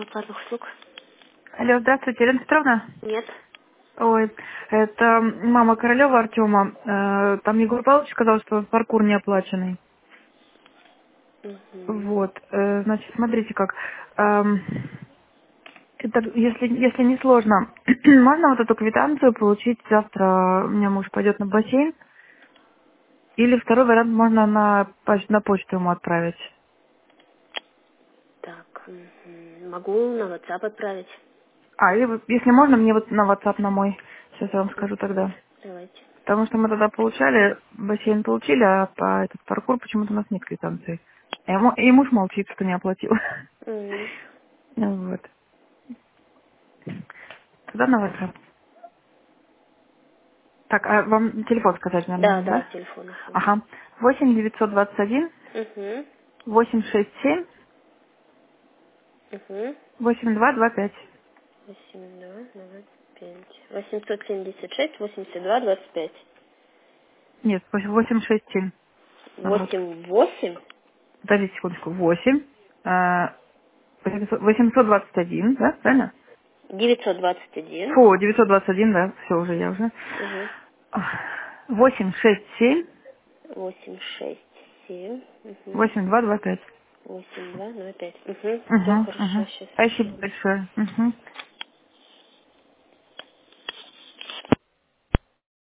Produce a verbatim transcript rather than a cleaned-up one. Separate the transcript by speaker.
Speaker 1: платных услуг?
Speaker 2: Алло, здравствуйте, Ирина Петровна.
Speaker 1: Нет.
Speaker 2: Ой, это мама Королева Артема. Э, Там Егор Павлович сказал, что паркур не оплаченный.
Speaker 1: Угу.
Speaker 2: Вот, э, значит, смотрите как. Эм, Это, если, если не сложно, можно вот эту квитанцию получить завтра? У меня муж пойдет на бассейн. Или второй вариант можно на, поч- на почту ему отправить.
Speaker 1: Так, мгм. Могу на WhatsApp отправить.
Speaker 2: А, и вот, если можно, мне вот на WhatsApp на мой. Сейчас я вам скажу
Speaker 1: Мгм.
Speaker 2: тогда.
Speaker 1: Давайте.
Speaker 2: Потому что мы тогда получали, бассейн получили, а по этот паркур почему-то у нас нет квитанции. И, ему- и муж молчит, что не оплатил.
Speaker 1: Мгм.
Speaker 2: Ну вот. Туда на WhatsApp. Так, а вам телефон сказать, наверное,
Speaker 1: Да,
Speaker 2: надо,
Speaker 1: да,
Speaker 2: да?
Speaker 1: телефон. Ага.
Speaker 2: Ага. восемь девятьсот двадцать один
Speaker 1: Угу.
Speaker 2: восемь шесть семь
Speaker 1: Угу.
Speaker 2: восемь два два пять.
Speaker 1: восемь два два пять. восемьсот семьдесят шесть восемьдесят два двадцать пять.
Speaker 2: Нет, восемь шесть семь. Наоборот.
Speaker 1: Восемь восемь.
Speaker 2: Подождите секундочку. восемь. а, восемьсот двадцать один, да, правильно?
Speaker 1: Девятьсот двадцать один.
Speaker 2: Фу, девятьсот двадцать один, да, все уже, я уже.
Speaker 1: Угу.
Speaker 2: восемь шесть семь
Speaker 1: Восемь шесть семь. Угу.
Speaker 2: восемь два два пять.
Speaker 1: Восемь два два пять. Угу. Все
Speaker 2: Угу,
Speaker 1: хорошо,
Speaker 2: угу.
Speaker 1: сейчас.
Speaker 2: Спасибо большое. Угу.